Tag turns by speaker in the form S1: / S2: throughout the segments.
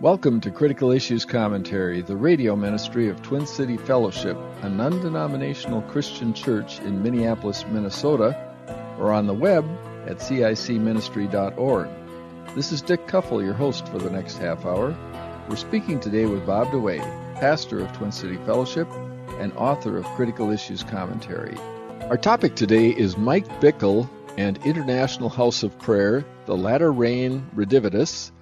S1: Welcome to Critical Issues Commentary, the radio ministry of Twin City Fellowship, a non-denominational Christian church in Minneapolis, Minnesota, or on the web at cicministry.org. This is Dick Kuffel, your host for the next half hour. We're speaking today with Bob DeWay, pastor of Twin City Fellowship and author of Critical Issues Commentary. Our topic today is Mike Bickle and International House of Prayer, the Latter Rain Redivivus,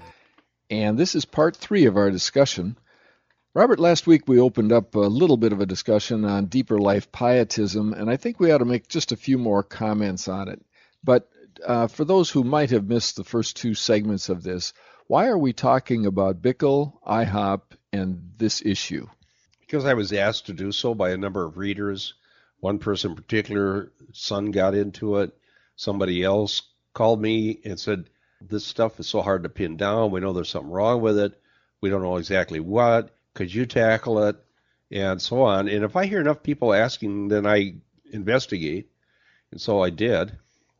S1: and this is part 3 of our discussion. Robert, last week we opened up a little bit of a discussion on deeper life pietism, and I think we ought to make just a few more comments on it. But for those who might have missed the first 2 segments of this, why are we talking about Bickle, IHOP, and this issue?
S2: Because I was asked to do so by a number of readers. One person in particular, son got into it. Somebody else called me and said, this stuff is so hard to pin down. We know there's something wrong with it. We don't know exactly what. Could you tackle it? And so on. And if I hear enough people asking, then I investigate. And so I did.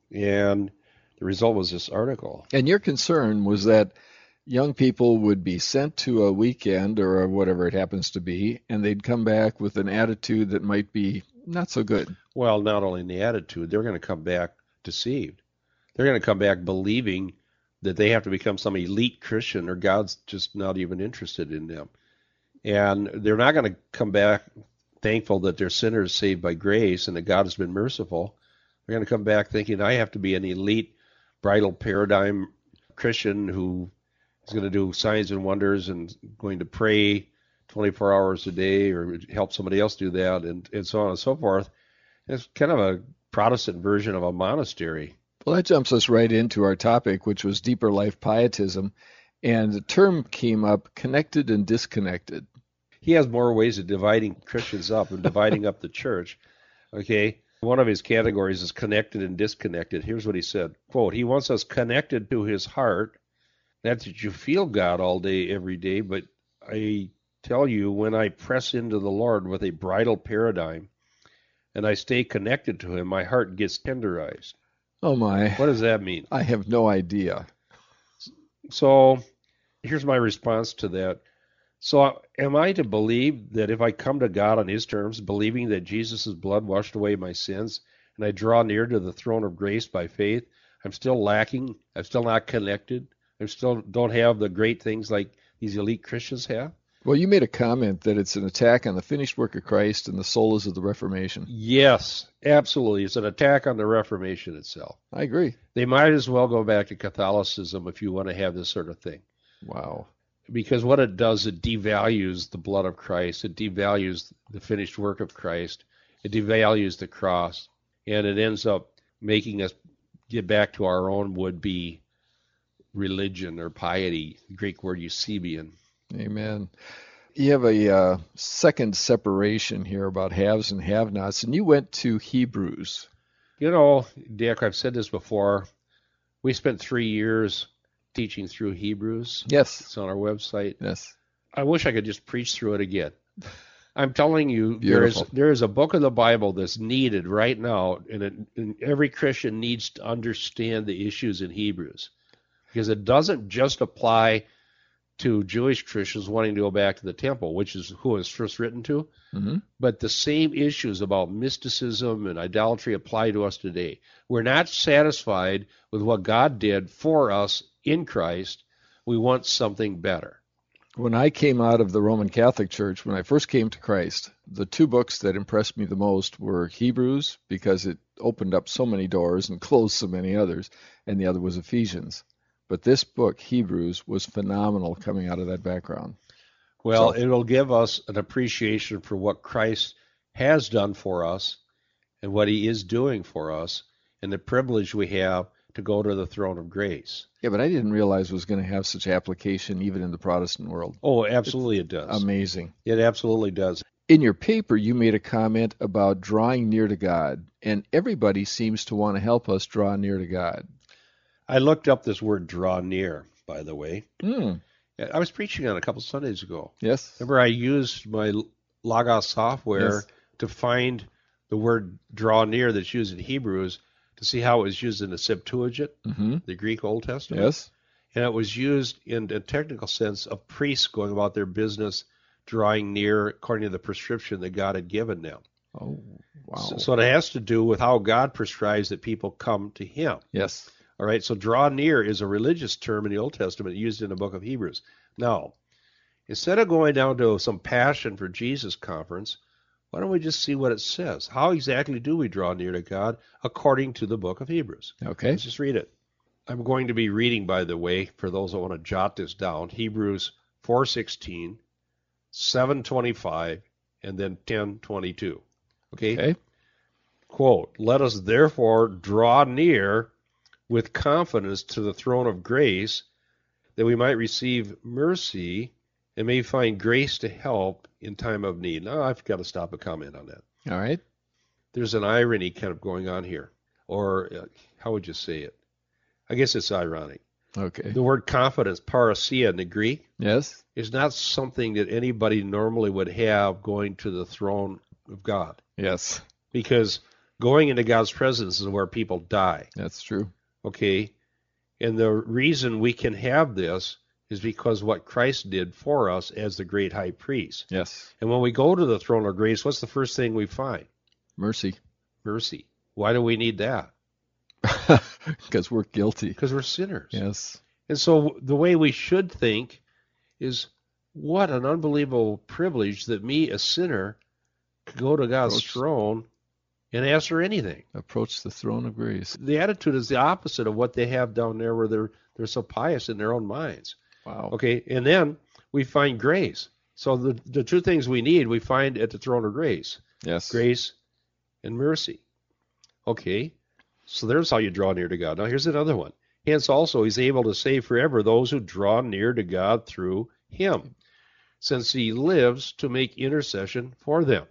S2: And the result was this article.
S1: And your concern was that young people would be sent to a weekend or whatever it happens to be, and they'd come back with an attitude that might be not so good.
S2: Well, not only in the attitude, they're going to come back deceived. They're going to come back believing that they have to become some elite Christian or God's just not even interested in them. And they're not going to come back thankful that they're sinners saved by grace and that God has been merciful. They're going to come back thinking, I have to be an elite bridal paradigm Christian who is going to do signs and wonders and going to pray 24 hours a day or help somebody else do that and so on and so forth. It's kind of a Protestant version of a monastery.
S1: Well, that jumps us right into our topic, which was deeper life pietism, and the term came up, connected and disconnected.
S2: He has more ways of dividing Christians up and dividing up the church. Okay, one of his categories is connected and disconnected. Here's what he said, quote, he wants us connected to his heart. Not that you feel God all day, every day, but I tell you, when I press into the Lord with a bridal paradigm and I stay connected to him, my heart gets tenderized.
S1: Oh, my.
S2: What does that mean?
S1: I have no idea.
S2: So here's my response to that. So am I to believe that if I come to God on his terms, believing that Jesus' blood washed away my sins, and I draw near to the throne of grace by faith, I'm still lacking, I'm still not connected, I still don't have the great things like these elite Christians have?
S1: Well, you made a comment that it's an attack on the finished work of Christ and the solas of the Reformation.
S2: Yes, absolutely. It's an attack on the Reformation itself.
S1: I agree.
S2: They might as well go back to Catholicism if you want to have this sort of thing.
S1: Wow.
S2: Because what it does, it devalues the blood of Christ. It devalues the finished work of Christ. It devalues the cross. And it ends up making us get back to our own would-be religion or piety, the Greek word eusebian.
S1: Amen. You have a second separation here about haves and have-nots, and you went to Hebrews.
S2: You know, Dick, I've said this before. We spent 3 years teaching through Hebrews.
S1: Yes.
S2: It's on our website.
S1: Yes.
S2: I wish I could just preach through it again. I'm telling you,
S1: Beautiful.
S2: there is a book of the Bible that's needed right now, and every Christian needs to understand the issues in Hebrews, because it doesn't just apply to Jewish Christians wanting to go back to the temple, which is who it's first written to.
S1: Mm-hmm.
S2: But the same issues about mysticism and idolatry apply to us today. We're not satisfied with what God did for us in Christ. We want something better.
S1: When I came out of the Roman Catholic Church, when I first came to Christ, the 2 books that impressed me the most were Hebrews, because it opened up so many doors and closed so many others, and the other was Ephesians. But this book, Hebrews, was phenomenal coming out of that background.
S2: Well, it will give us an appreciation for what Christ has done for us and what he is doing for us and the privilege we have to go to the throne of grace.
S1: Yeah, but I didn't realize it was going to have such application even in the Protestant world.
S2: Oh, absolutely it does.
S1: Amazing.
S2: It absolutely does.
S1: In your paper, you made a comment about drawing near to God, and everybody seems to want to help us draw near to God.
S2: I looked up this word draw near, by the way.
S1: Mm.
S2: I was preaching on it a couple Sundays ago.
S1: Yes.
S2: Remember, I used my Logos software to find the word draw near that's used in Hebrews to see how it was used in the Septuagint, the Greek Old Testament.
S1: Yes.
S2: And it was used in a technical sense of priests going about their business, drawing near according to the prescription that God had given them.
S1: Oh, wow.
S2: So it has to do with how God prescribes that people come to him.
S1: Yes.
S2: All right, so draw near is a religious term in the Old Testament used in the book of Hebrews. Now, instead of going down to some Passion for Jesus conference, why don't we just see what it says? How exactly do we draw near to God according to the book of Hebrews?
S1: Okay.
S2: Let's just read it. I'm going to be reading, by the way, for those that want to jot this down, Hebrews 4:16, 7:25, and then 10:22. Okay? Quote, "Let us therefore draw near with confidence to the throne of grace, that we might receive mercy and may find grace to help in time of need." Now, I've got to stop and comment on that.
S1: All right.
S2: There's an irony kind of going on here. Or how would you say it? I guess it's ironic.
S1: Okay.
S2: The word confidence, parousia in the Greek,
S1: Yes.
S2: is not something that anybody normally would have going to the throne of God.
S1: Yes.
S2: Because going into God's presence is where people die.
S1: That's true.
S2: Okay? And the reason we can have this is because what Christ did for us as the great high priest.
S1: Yes.
S2: And when we go to the throne of grace, what's the first thing we find?
S1: Mercy.
S2: Mercy. Why do we need that?
S1: Because we're guilty.
S2: Because we're sinners.
S1: Yes.
S2: And so the way we should think is, what an unbelievable privilege that me, a sinner, could go to God's throne and ask for anything.
S1: Approach the throne of grace.
S2: The attitude is the opposite of what they have down there, where they're so pious in their own minds.
S1: Wow.
S2: Okay, and then we find grace. So the two things we need, we find at the throne of grace.
S1: Yes.
S2: Grace and mercy. Okay, so there's how you draw near to God. Now here's another one. Hence also he's able to save forever those who draw near to God through him, since he lives to make intercession for them.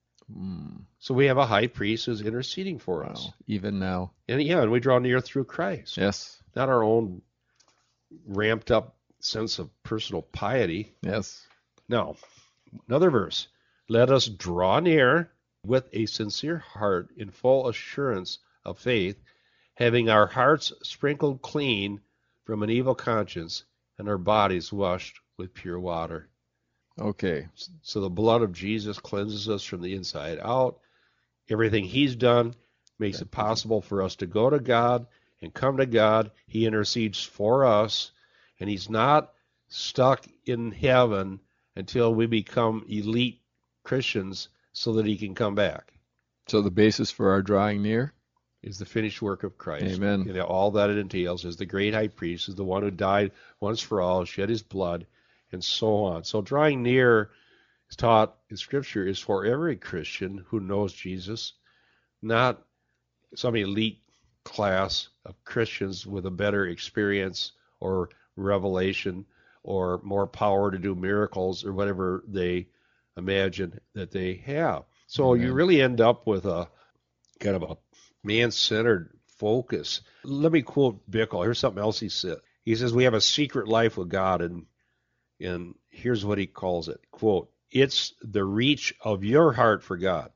S2: So we have a high priest who's interceding for us.
S1: Even now.
S2: And we draw near through Christ.
S1: Yes.
S2: Not our own ramped up sense of personal piety.
S1: Yes.
S2: Now, another verse. Let us draw near with a sincere heart in full assurance of faith, having our hearts sprinkled clean from an evil conscience and our bodies washed with pure water.
S1: Okay.
S2: So the blood of Jesus cleanses us from the inside out. Everything he's done makes it possible for us to go to God and come to God. He intercedes for us, and he's not stuck in heaven until we become elite Christians so that he can come back.
S1: So the basis for our drawing near
S2: is the finished work of Christ.
S1: Amen.
S2: And all that it entails is the great high priest, is the one who died once for all, shed his blood, and so on. So drawing near is taught in Scripture is for every Christian who knows Jesus, not some elite class of Christians with a better experience or revelation or more power to do miracles or whatever they imagine that they have. So
S1: Amen.
S2: You really end up with a kind of a man-centered focus. Let me quote Bickle. Here's something else he said. He says, we have a secret life with God, and here's what he calls it. Quote, it's the reach of your heart for God.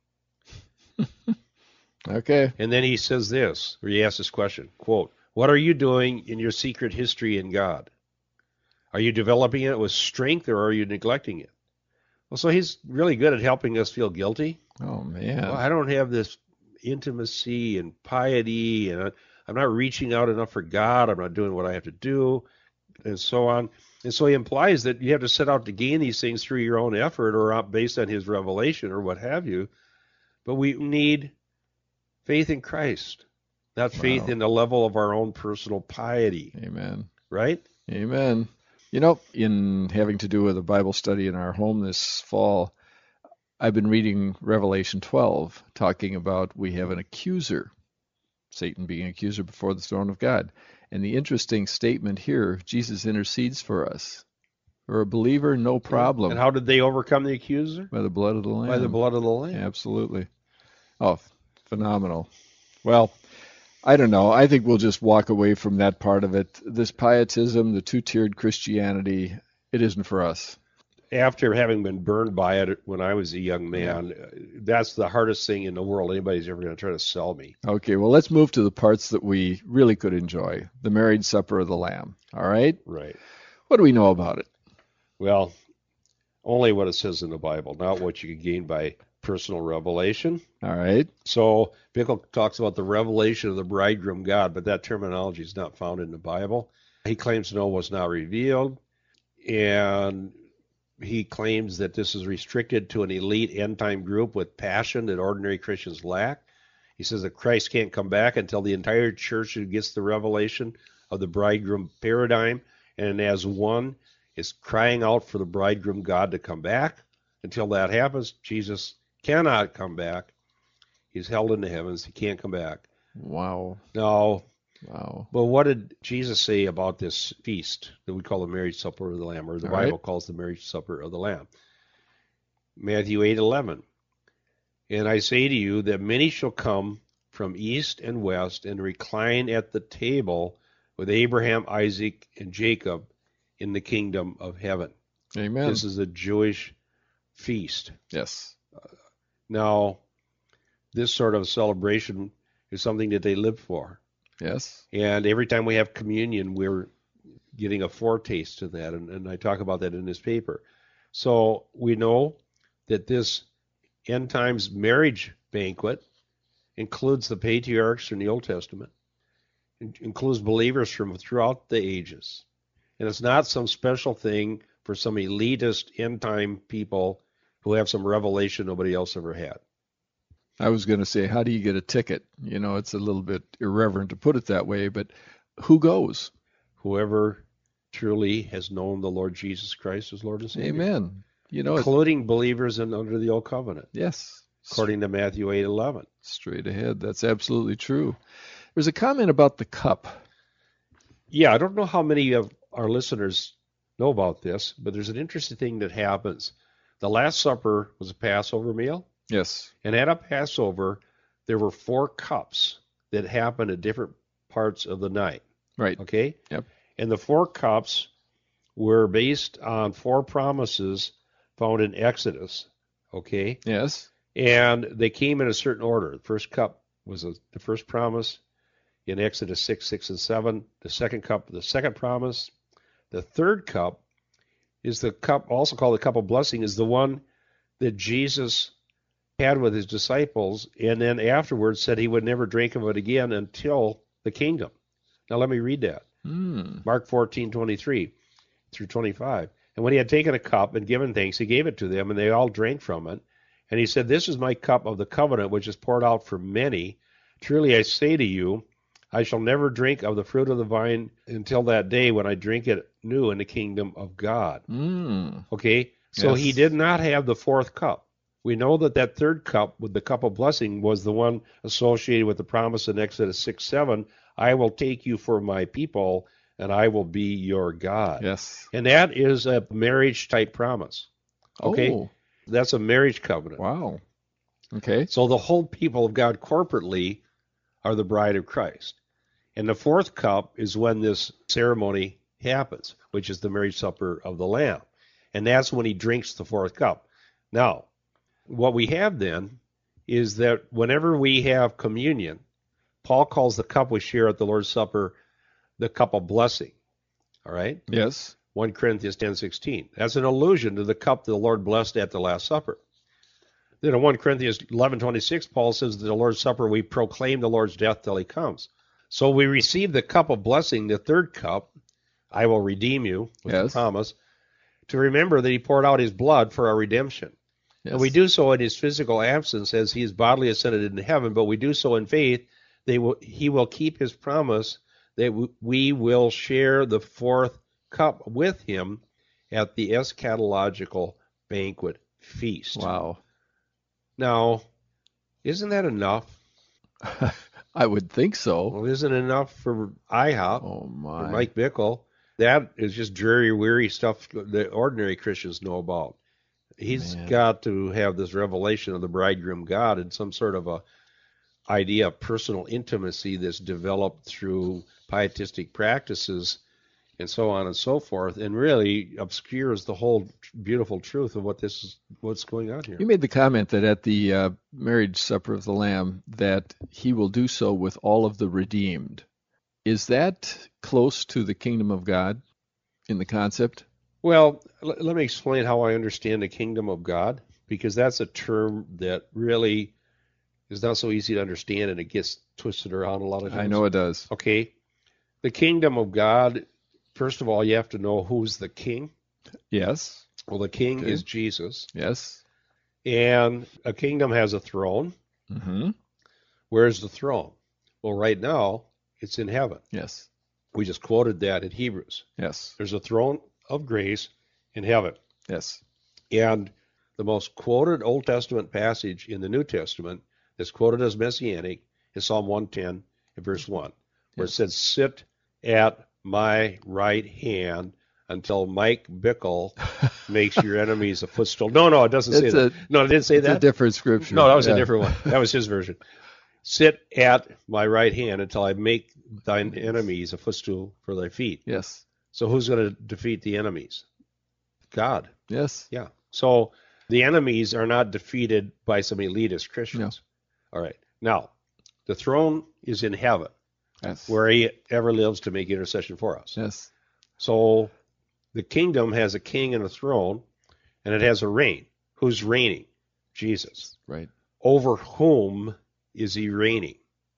S1: Okay.
S2: And then he says this, or he asks this question, quote, what are you doing in your secret history in God? Are you developing it with strength, or are you neglecting it? Well, so he's really good at helping us feel guilty.
S1: Oh, man.
S2: Well, I don't have this intimacy and piety, and I'm not reaching out enough for God. I'm not doing what I have to do, and so on. And so he implies that you have to set out to gain these things through your own effort or based on his revelation or what have you. But we need faith in Christ, not faith in the level of our own personal piety.
S1: Amen.
S2: Right?
S1: Amen. You know, in having to do with a Bible study in our home this fall, I've been reading Revelation 12, talking about we have an accuser, Satan being an accuser before the throne of God. And the interesting statement here, Jesus intercedes for us. For a believer, no problem.
S2: And how did they overcome the accuser?
S1: By the blood of the Lamb.
S2: By the blood of the Lamb.
S1: Absolutely. Oh, phenomenal. Well, I don't know. I think we'll just walk away from that part of it. This pietism, the two-tiered Christianity, it isn't for us.
S2: after having been burned by it when I was a young man, that's the hardest thing in the world anybody's ever going to try to sell me.
S1: Okay, well, let's move to the parts that we really could enjoy. The marriage supper of the Lamb. All right?
S2: Right.
S1: What do we know about it?
S2: Well, only what it says in the Bible, not what you can gain by personal revelation.
S1: All right.
S2: So Bickle talks about the revelation of the bridegroom God, but that terminology is not found in the Bible. He claims to know what's not revealed, and he claims that this is restricted to an elite end-time group with passion that ordinary Christians lack. He says that Christ can't come back until the entire church gets the revelation of the bridegroom paradigm, and as one is crying out for the bridegroom God to come back. Until that happens, Jesus cannot come back. He's held in the heavens. He can't come back.
S1: Wow.
S2: Now,
S1: Wow.
S2: well, what did Jesus say about this feast that we call the marriage supper of the Lamb, or the Bible calls the marriage supper of the Lamb? Matthew 8:11. And I say to you that many shall come from east and west and recline at the table with Abraham, Isaac, and Jacob in the kingdom of heaven.
S1: Amen.
S2: This is a Jewish feast.
S1: Yes.
S2: Now, this sort of celebration is something that they live for.
S1: Yes.
S2: And every time we have communion, we're getting a foretaste to that, and I talk about that in this paper. So we know that this end times marriage banquet includes the patriarchs from the Old Testament, includes believers from throughout the ages. And it's not some special thing for some elitist end time people who have some revelation nobody else ever had.
S1: I was going to say, how do you get a ticket? You know, it's a little bit irreverent to put it that way, but who goes?
S2: Whoever truly has known the Lord Jesus Christ as Lord and Savior.
S1: Amen. You know,
S2: including believers under the Old Covenant.
S1: Yes.
S2: According to Matthew 8:11.
S1: Straight ahead. That's absolutely true. There's a comment about the cup.
S2: Yeah, I don't know how many of our listeners know about this, but there's an interesting thing that happens. The Last Supper was a Passover meal.
S1: Yes.
S2: And at a Passover, there were 4 cups that happened at different parts of the night.
S1: Right.
S2: Okay?
S1: Yep.
S2: And the 4 cups were based on 4 promises found in Exodus. Okay?
S1: Yes.
S2: And they came in a certain order. The first cup was the first promise in Exodus 6, 6, and 7. The second cup, the second promise. The third cup is the cup, also called the cup of blessing, is the one that Jesus had with his disciples, and then afterwards said he would never drink of it again until the kingdom. Now let me read that. Mark 14:23 through 25. And when he had taken a cup and given thanks, he gave it to them, and they all drank from it. And he said, "This is my cup of the covenant, which is poured out for many. Truly I say to you, I shall never drink of the fruit of the vine until that day when I drink it new in the kingdom of God." Okay? So he did not have the 4th cup. We know that that 3rd cup, with the cup of blessing, was the one associated with the promise in Exodus 6, 7, I will take you for my people, and I will be your God.
S1: Yes.
S2: And that is a marriage-type promise. Okay?
S1: Oh.
S2: That's a marriage covenant.
S1: Wow. Okay.
S2: So the whole people of God corporately are the bride of Christ. And the 4th cup is when this ceremony happens, which is the marriage supper of the Lamb. And that's when he drinks the 4th cup. Now, what we have then is that whenever we have communion, Paul calls the cup we share at the Lord's Supper the cup of blessing. All right?
S1: Yes.
S2: 1 Corinthians 10:16. That's an allusion to the cup the Lord blessed at the Last Supper. Then in 1 Corinthians 11:26, Paul says that the Lord's Supper, we proclaim the Lord's death till he comes. So we receive the cup of blessing, the 3rd cup, I will redeem you, with the promise, to remember that he poured out his blood for our redemption.
S1: Yes.
S2: And we do so in his physical absence as he is bodily ascended into heaven, but we do so in faith that he will keep his promise that we will share the 4th cup with him at the eschatological banquet feast.
S1: Wow.
S2: Now, isn't that enough?
S1: I would think so.
S2: Well, isn't it enough for IHOP,
S1: Oh, my.
S2: for Mike Bickle? That is just dreary, weary stuff that ordinary Christians know about. He's got to have this revelation of the bridegroom God and some sort of a idea of personal intimacy that's developed through pietistic practices and so on and so forth, and really obscures the whole beautiful truth of what's going on here.
S1: You made the comment that at the marriage supper of the Lamb that he will do so with all of the redeemed. Is that close to the kingdom of God in the concept?
S2: Well, let me explain how I understand the kingdom of God, because that's a term that really is not so easy to understand, and it gets twisted around a lot of times.
S1: I know it does.
S2: Okay. The kingdom of God, first of all, you have to know who's the king.
S1: Yes.
S2: Well, the king
S1: Okay.
S2: is Jesus.
S1: Yes.
S2: And a kingdom has a throne.
S1: Mm-hmm.
S2: Where's the throne? Well, right now, it's in heaven.
S1: Yes.
S2: We just quoted that in Hebrews.
S1: Yes.
S2: There's a throne of grace in heaven.
S1: Yes.
S2: And the most quoted Old Testament passage in the New Testament that's quoted as messianic is Psalm 110 and verse 1, where it says, "Sit at my right hand until Mike Bickle makes your enemies a footstool." No, it doesn't say that. No, it didn't say that.
S1: It's a different scripture.
S2: No, that was a different one. That was his version. "Sit at my right hand until I make thine enemies a footstool for thy feet."
S1: Yes.
S2: So who's going to defeat the enemies? God.
S1: Yes.
S2: Yeah. So the enemies are not defeated by some elitist Christians. No. All right. Now, the throne is in heaven,
S1: Yes.
S2: where he ever lives to make intercession for us.
S1: Yes.
S2: So the kingdom has a king and a throne, and it has a reign. Who's reigning? Jesus.
S1: Right.
S2: Over whom is he reigning?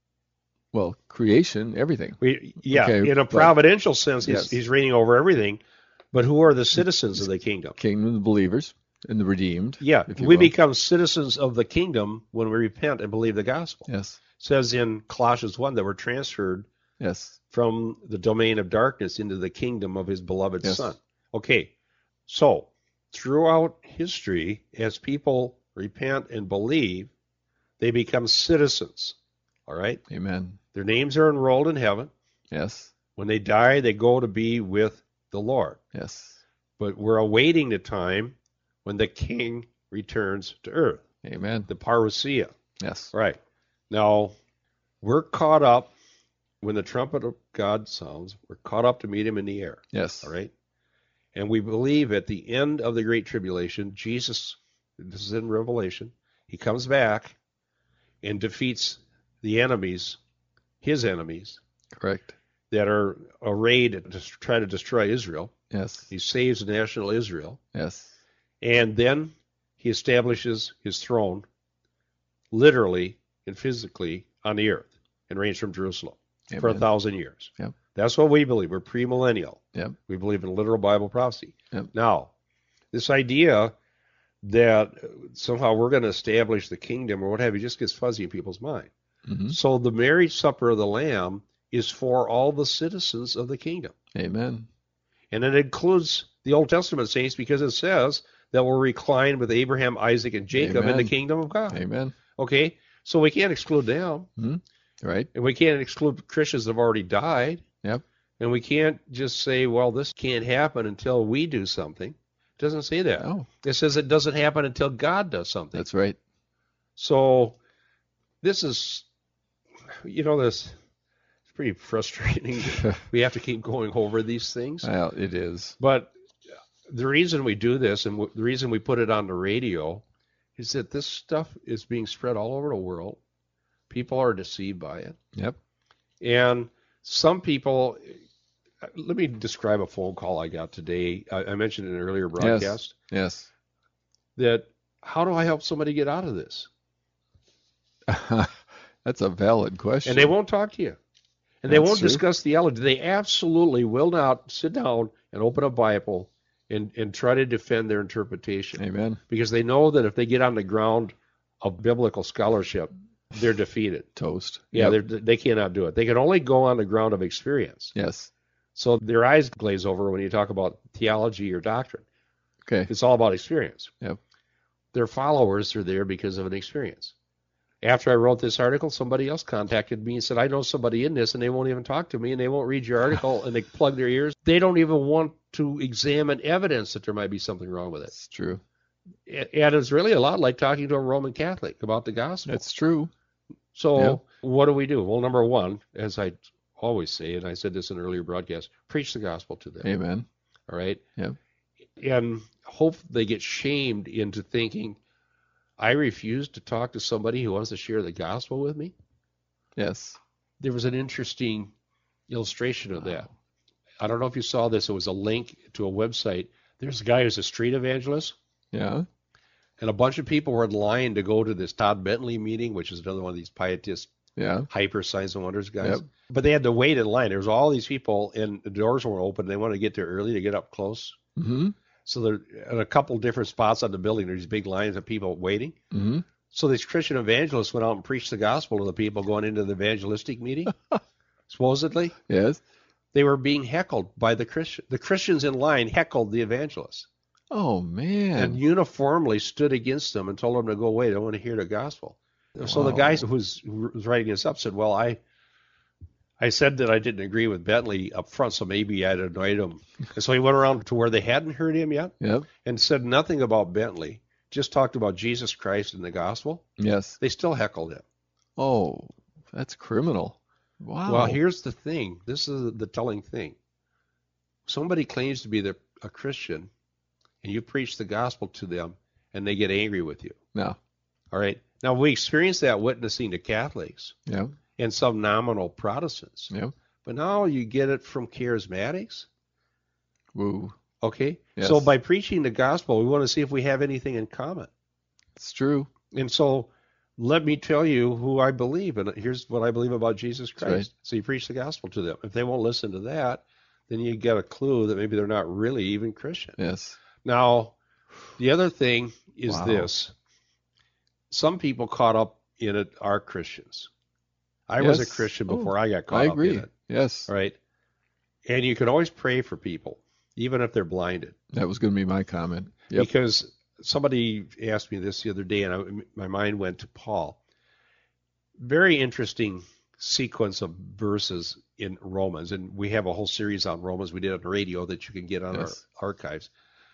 S1: Well, creation, everything.
S2: Okay, in a providential sense, he's reigning over everything. But who are the citizens of the kingdom?
S1: Kingdom of the believers and the redeemed.
S2: Yeah, we become citizens of the kingdom when we repent and believe the gospel.
S1: Yes.
S2: It says in Colossians 1 that we're transferred from the domain of darkness into the kingdom of his beloved Son. Okay, so throughout history, as people repent and believe, they become citizens. All right?
S1: Amen.
S2: Their names are enrolled in heaven.
S1: Yes.
S2: When they die, they go to be with the Lord.
S1: Yes.
S2: But we're awaiting the time when the king returns to earth.
S1: Amen.
S2: The parousia.
S1: Yes.
S2: Right. Now, we're caught up when the trumpet of God sounds. We're caught up to meet him in the air.
S1: Yes.
S2: All right. And we believe at the end of the Great Tribulation, Jesus, this is in Revelation, he comes back and defeats the enemies, his enemies.
S1: Correct.
S2: That are arrayed to try to destroy Israel.
S1: Yes.
S2: He saves national Israel.
S1: Yes.
S2: And then he establishes his throne literally and physically on the earth and reigns from Jerusalem for 1,000 years.
S1: Yep.
S2: That's what we believe. We're premillennial.
S1: Yep.
S2: We believe in literal Bible prophecy.
S1: Yep.
S2: Now, this idea that somehow we're going to establish the kingdom or what have you just gets fuzzy in people's mind.
S1: Mm-hmm.
S2: So the marriage supper of the Lamb is for all the citizens of the kingdom.
S1: Amen.
S2: And it includes the Old Testament saints because it says that we'll recline with Abraham, Isaac, and Jacob in the kingdom of God.
S1: Amen.
S2: Okay? So we can't exclude them.
S1: Mm-hmm. Right.
S2: And we can't exclude Christians that have already died.
S1: Yep.
S2: And we can't just say, well, this can't happen until we do something. It doesn't say that.
S1: Oh.
S2: It says it doesn't happen until God does something.
S1: That's right.
S2: So this is, this... pretty frustrating. We have to keep going over these things.
S1: Well, it is.
S2: But the reason we do this and the reason we put it on the radio is that this stuff is being spread all over the world. People are deceived by it.
S1: Yep.
S2: And some people, let me describe a phone call I got today. I mentioned in an earlier broadcast.
S1: Yes.
S2: That how do I help somebody get out of this?
S1: That's a valid question.
S2: And they won't talk to you. And they won't discuss theology. They absolutely will not sit down and open a Bible and try to defend their interpretation.
S1: Amen.
S2: Because they know that if they get on the ground of biblical scholarship, they're defeated.
S1: Toast.
S2: Yeah, they cannot do it. They can only go on the ground of experience.
S1: Yes.
S2: So their eyes glaze over when you talk about theology or doctrine.
S1: Okay.
S2: It's all about experience.
S1: Yep.
S2: Their followers are there because of an experience. After I wrote this article, somebody else contacted me and said, I know somebody in this, and they won't even talk to me, and they won't read your article, and they plug their ears. They don't even want to examine evidence that there might be something wrong with it.
S1: It's true.
S2: And it's really a lot like talking to a Roman Catholic about the gospel.
S1: That's true.
S2: So what do we do? Well, number one, as I always say, and I said this in an earlier broadcast, preach the gospel to them.
S1: Amen.
S2: All right?
S1: Yep.
S2: And hope they get shamed into thinking, I refuse to talk to somebody who wants to share the gospel with me.
S1: Yes.
S2: There was an interesting illustration of
S1: Wow.
S2: that. I don't know if you saw this. It was a link to a website. There's a guy who's a street evangelist,
S1: Yeah.
S2: and a bunch of people were in line to go to this Todd Bentley meeting, which is another one of these pietist,
S1: Yeah.
S2: hyper signs and wonders guys.
S1: Yep.
S2: But they had to wait in line. There was all these people, and the doors weren't open. They wanted to get there early to get up close.
S1: Mm-hmm.
S2: So there at a couple different spots on the building, there's these big lines of people waiting.
S1: Mm-hmm.
S2: So these Christian evangelists went out and preached the gospel to the people going into the evangelistic meeting. Supposedly,
S1: Yes.
S2: they were being heckled by the Christian. The Christians in line heckled the evangelists
S1: Oh,
S2: and
S1: man.
S2: uniformly stood against them and told them to go away. They don't want to hear the gospel. So the
S1: Wow.
S2: guy who was writing this up said, well, I said that I didn't agree with Bentley up front, so maybe I'd annoyed him. And so he went around to where they hadn't heard him yet
S1: Yep.
S2: and said nothing about Bentley, just talked about Jesus Christ and the gospel.
S1: Yes.
S2: They still heckled him.
S1: Oh, that's criminal. Wow.
S2: Well, here's the thing. This is the telling thing. Somebody claims to be a Christian, and you preach the gospel to them, and they get angry with you.
S1: No.
S2: All right? Now, we experience that witnessing to Catholics
S1: Yep.
S2: and some nominal Protestants.
S1: Yep.
S2: But now you get it from charismatics.
S1: Woo.
S2: Okay?
S1: Yes.
S2: So by preaching the gospel, we want to see if we have anything in common.
S1: It's true.
S2: And so let me tell you who I believe, and here's what I believe about Jesus Christ.
S1: right.
S2: So you preach the gospel to them. If they won't listen to that, then you get a clue that maybe they're not really even Christian.
S1: Yes.
S2: Now, the other thing is
S1: Wow.
S2: this. Some people caught up in it are Christians. I was a
S1: Yes.
S2: Christian
S1: Oh,
S2: before I got caught
S1: I
S2: up
S1: agree.
S2: in it.
S1: Yes.
S2: All right? And you can always pray for people, even if they're blinded.
S1: That was going to be my comment. Yep.
S2: Because somebody asked me this the other day, and my mind went to Paul. Very interesting sequence of verses in Romans, and we have a whole series on Romans we did on the radio that you can get on
S1: Yes.
S2: our archives.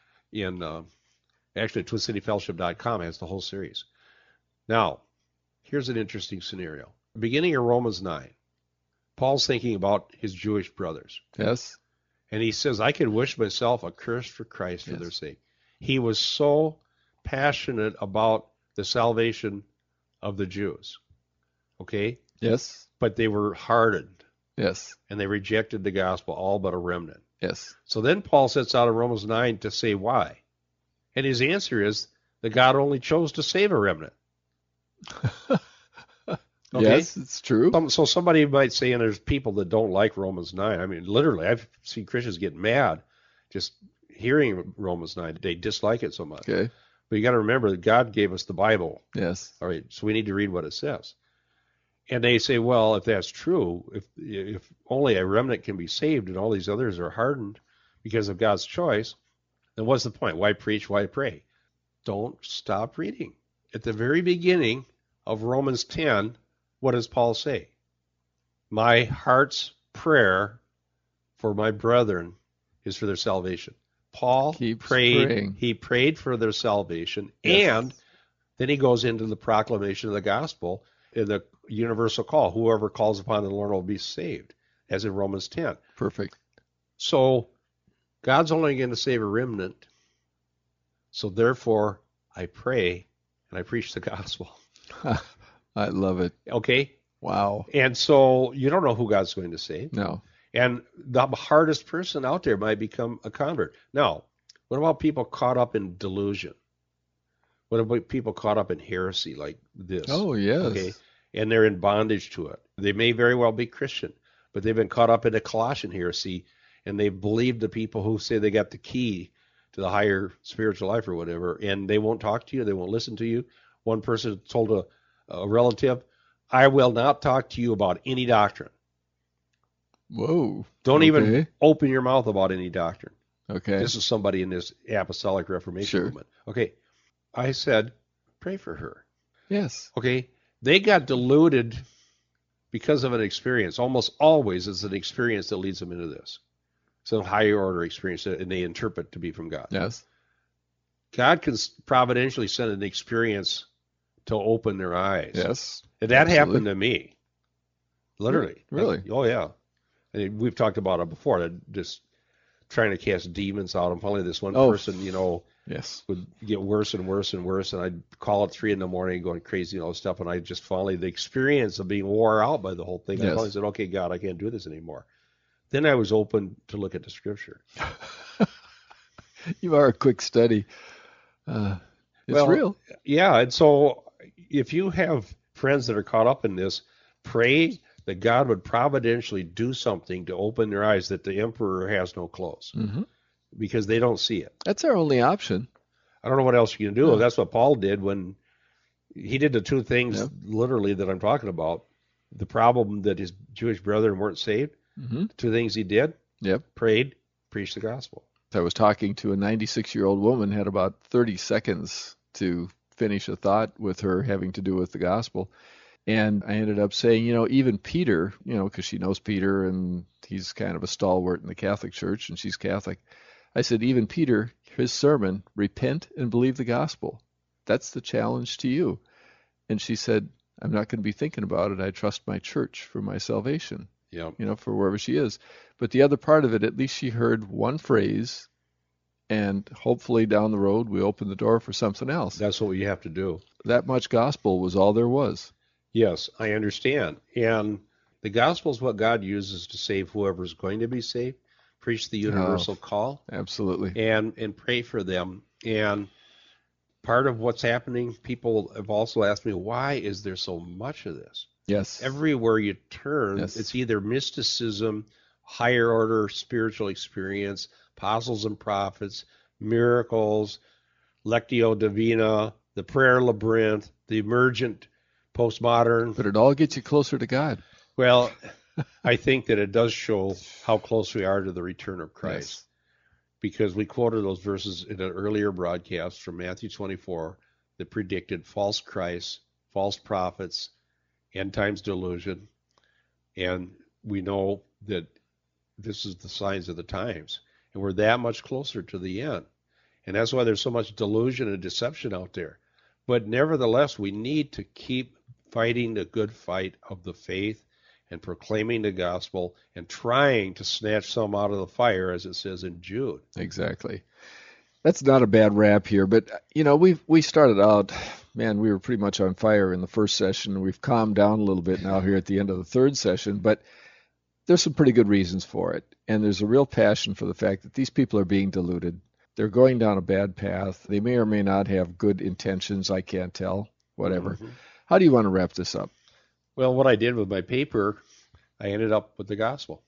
S2: Actually, TwinCityFellowship.com has the whole series. Now, here's an interesting scenario. Beginning of Romans 9, Paul's thinking about his Jewish brothers.
S1: Yes.
S2: And he says, I could wish myself accursed for Christ for
S1: Yes.
S2: their sake. He was so passionate about the salvation of the Jews. Okay?
S1: Yes.
S2: But they were hardened,
S1: Yes.
S2: and they rejected the gospel, all but a remnant.
S1: Yes.
S2: So then Paul sets out in Romans 9 to say why. And his answer is that God only chose to save a remnant. Okay?
S1: Yes, it's true.
S2: So somebody might say, and there's people that don't like Romans 9. I mean, literally, I've seen Christians get mad just hearing Romans 9. They dislike it so much.
S1: Okay.
S2: But you got to remember that God gave us the Bible.
S1: Yes.
S2: All right, so we need to read what it says. And they say, well, if that's true, if only a remnant can be saved and all these others are hardened because of God's choice, then what's the point? Why preach? Why pray? Don't stop reading. At the very beginning of Romans 10, what does Paul say? My heart's prayer for my brethren is for their salvation. Paul
S1: Keeps
S2: prayed.
S1: praying.
S2: He prayed for their salvation,
S1: Yes.
S2: and then he goes into the proclamation of the gospel in the universal call. Whoever calls upon the Lord will be saved, as in Romans 10.
S1: Perfect.
S2: So God's only going to save a remnant. So therefore, I pray and I preach the gospel.
S1: I love it.
S2: Okay?
S1: Wow.
S2: And so you don't know who God's going to save.
S1: No.
S2: And the hardest person out there might become a convert. Now, what about people caught up in delusion? What about people caught up in heresy like this?
S1: Oh, yes.
S2: Okay. And they're in bondage to it. They may very well be Christian, but they've been caught up in a Colossian heresy, and they believe the people who say they got the key to the higher spiritual life or whatever, and they won't talk to you. They won't listen to you. One person told a relative, I will not talk to you about any doctrine.
S1: Whoa.
S2: Don't even
S1: Okay.
S2: open your mouth about any doctrine.
S1: Okay.
S2: This is somebody in this apostolic Reformation
S1: Sure.
S2: movement. Okay. I said, pray for her.
S1: Yes.
S2: Okay. They got deluded because of an experience. Almost always it's an experience that leads them into this. Some higher order experience that and they interpret to be from God.
S1: Yes.
S2: God can providentially send an experience to open their eyes.
S1: Yes.
S2: And that
S1: Absolutely.
S2: happened to me. Literally.
S1: Really?
S2: Oh, yeah. And we've talked about it before, that just trying to cast demons out. And finally, this one
S1: Oh.
S2: person,
S1: Yes.
S2: would get worse and worse and worse. And I'd call at 3 a.m. going crazy and all this stuff. And I just finally, the experience of being wore out by the whole thing, I
S1: Yes.
S2: finally said, okay, God, I can't do this anymore. Then I was open to look at the scripture.
S1: You are a quick study. It's
S2: Well,
S1: real.
S2: Yeah. And so if you have friends that are caught up in this, pray that God would providentially do something to open their eyes that the emperor has no clothes,
S1: Hmm.
S2: because they don't see it.
S1: That's our only option.
S2: I don't know what else you can do.
S1: Yeah.
S2: That's what Paul did when he did the two things
S1: Yep.
S2: literally that I'm talking about. The problem that his Jewish brethren weren't saved.
S1: Hmm.
S2: Two things he did:
S1: Yep.
S2: prayed, preached the gospel.
S1: I was talking to a 96-year-old woman, had about 30 seconds to finish a thought with her having to do with the gospel. And I ended up saying, even Peter, because she knows Peter and he's kind of a stalwart in the Catholic Church and she's Catholic. I said, even Peter, his sermon, repent and believe the gospel. That's the challenge to you. And she said, I'm not going to be thinking about it. I trust my church for my salvation,
S2: Yeah.
S1: for wherever she is. But the other part of it, at least she heard one phrase, and hopefully down the road we open the door for something else.
S2: That's what we have to do.
S1: That much gospel was all there was.
S2: Yes, I understand. And the gospel is what God uses to save whoever's going to be saved. Preach the universal call
S1: Absolutely.
S2: and pray for them. And part of what's happening, people have also asked me, why is there so much of this?
S1: Yes.
S2: Everywhere you turn,
S1: Yes.
S2: it's either mysticism, higher order spiritual experience, apostles and prophets, miracles, lectio divina, the prayer labyrinth, the emergent postmodern.
S1: But it all gets you closer to God.
S2: Well, I think that it does show how close we are to the return of Christ, because we quoted those verses in an earlier broadcast from Matthew 24 that predicted false Christs, false prophets, end times delusion. And we know that this is the signs of the times. And we're that much closer to the end. And that's why there's so much delusion and deception out there. But nevertheless, we need to keep fighting the good fight of the faith and proclaiming the gospel and trying to snatch some out of the fire, as it says in Jude.
S1: Exactly. That's not a bad wrap here, but we started out, man, we were pretty much on fire in the first session. We've calmed down a little bit now here at the end of the third session, but there's some pretty good reasons for it. And there's a real passion for the fact that these people are being deluded. They're going down a bad path. They may or may not have good intentions. I can't tell. Whatever.
S2: Mm-hmm.
S1: How do you want to wrap this up?
S2: Well, what I did with my paper, I ended up with the gospel.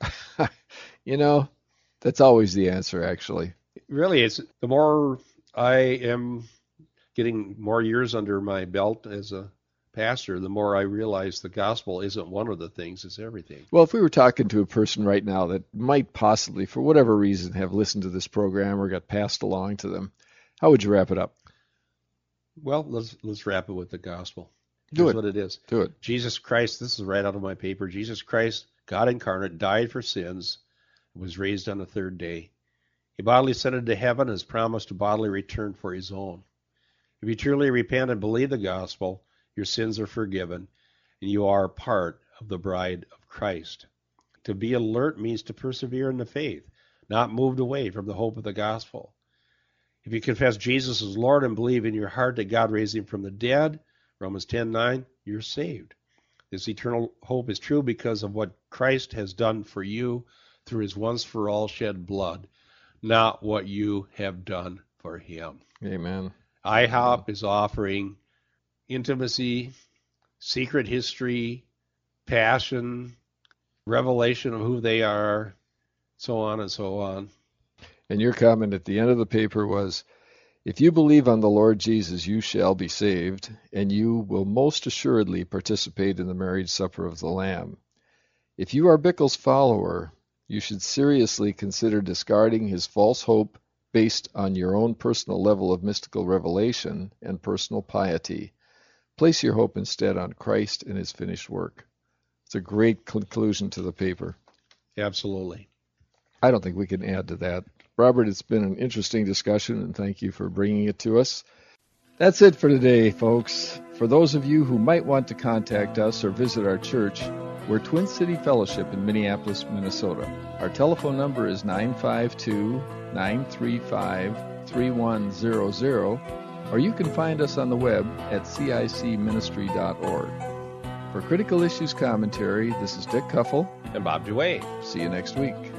S1: That's always the answer, actually.
S2: Really, it's the more I am getting more years under my belt as a pastor, the more I realize the gospel isn't one of the things, it's everything.
S1: Well, if we were talking to a person right now that might possibly, for whatever reason, have listened to this program or got passed along to them, how would you wrap it up?
S2: Well, let's wrap it with the gospel.
S1: Do
S2: Here's
S1: it.
S2: what it is.
S1: Do it.
S2: Jesus Christ, this is right out of my paper. Jesus Christ, God incarnate, died for sins, was raised on the third day. He bodily ascended to heaven and has promised to bodily return for his own. If you truly repent and believe the gospel, your sins are forgiven, and you are part of the bride of Christ. To be alert means to persevere in the faith, not moved away from the hope of the gospel. If you confess Jesus as Lord and believe in your heart that God raised him from the dead, Romans 10:9, you're saved. This eternal hope is true because of what Christ has done for you through his once-for-all shed blood, not what you have done for him.
S1: Amen.
S2: IHOP is offering intimacy, secret history, passion, revelation of who they are, so on and so on.
S1: And your comment at the end of the paper was, if you believe on the Lord Jesus, you shall be saved, and you will most assuredly participate in the marriage supper of the Lamb. If you are Bickle's follower, you should seriously consider discarding his false hope based on your own personal level of mystical revelation and personal piety. Place your hope instead on Christ and his finished work. It's a great conclusion to the paper.
S2: Absolutely.
S1: I don't think we can add to that. Robert, it's been an interesting discussion, and thank you for bringing it to us. That's it for today, folks. For those of you who might want to contact us or visit our church, We're Twin City Fellowship in Minneapolis, Minnesota. Our telephone number is 952-935-3100, or you can find us on the web at cicministry.org. For Critical Issues Commentary, this is Dick Kuffel.
S2: And Bob Duane.
S1: See you next week.